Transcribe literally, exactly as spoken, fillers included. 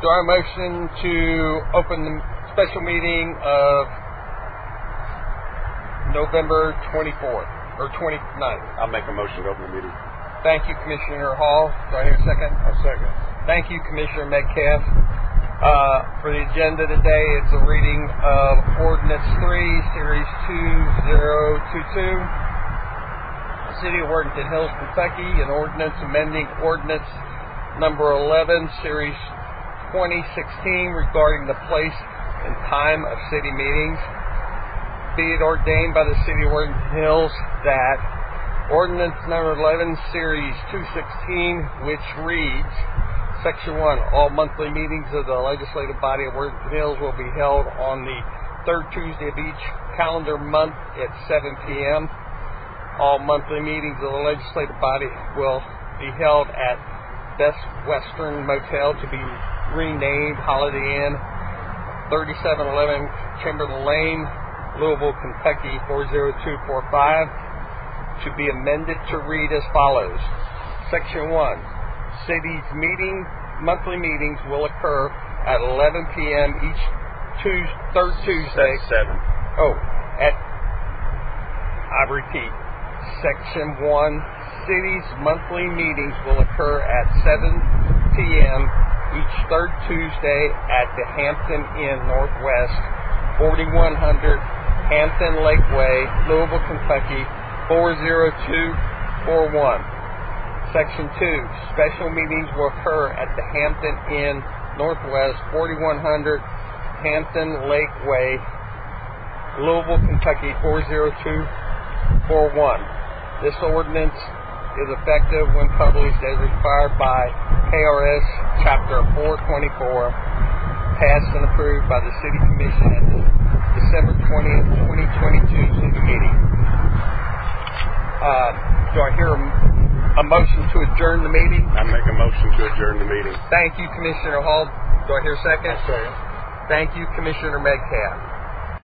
Do I have a motion to open the special meeting of November twenty-fourth or twenty-ninth? I'll make a motion to open the meeting. Thank you, Commissioner Hall. Do I hear a second? I'll second. Thank you, Commissioner Metcalf. Uh, for the agenda today, it's a reading of Ordinance three, Series two thousand twenty-two. City of Worthington Hills, Kentucky, an ordinance amending Ordinance Number eleven, Series twenty sixteen, regarding the place and time of city meetings. Be it ordained by the City of Worthington Hills that Ordinance Number eleven, Series two sixteen, which reads, Section one, all monthly meetings of the legislative body of Worthington Hills will be held on the third Tuesday of each calendar month at seven p.m. All monthly meetings of the legislative body will be held at Best Western Motel, to be renamed Holiday Inn, thirty-seven eleven Chamberlain Lane, Louisville, Kentucky four zero two four five, to be amended to read as follows. Section one. City's meeting, monthly meetings will occur at eleven p.m. each Tuesday, third Tuesday. That's seven. Oh, at, I repeat, Section one. City's monthly meetings will occur at seven p.m. each third Tuesday at the Hampton Inn Northwest, forty-one hundred Hampton Lakeway, Louisville, Kentucky four zero two four one. Section two. Special meetings will occur at the Hampton Inn Northwest, forty-one hundred Hampton Lakeway, Louisville, Kentucky four zero two four one. This ordinance is effective when published as required by K R S Chapter four twenty-four, passed and approved by the City Commission at the December twentieth, twenty twenty-two City meeting. Uh, do I hear a, a motion to adjourn the meeting? I make a motion to adjourn the meeting. Thank you, Commissioner Hall. Do I hear a second? I'll second. Thank you, Commissioner Metcalf.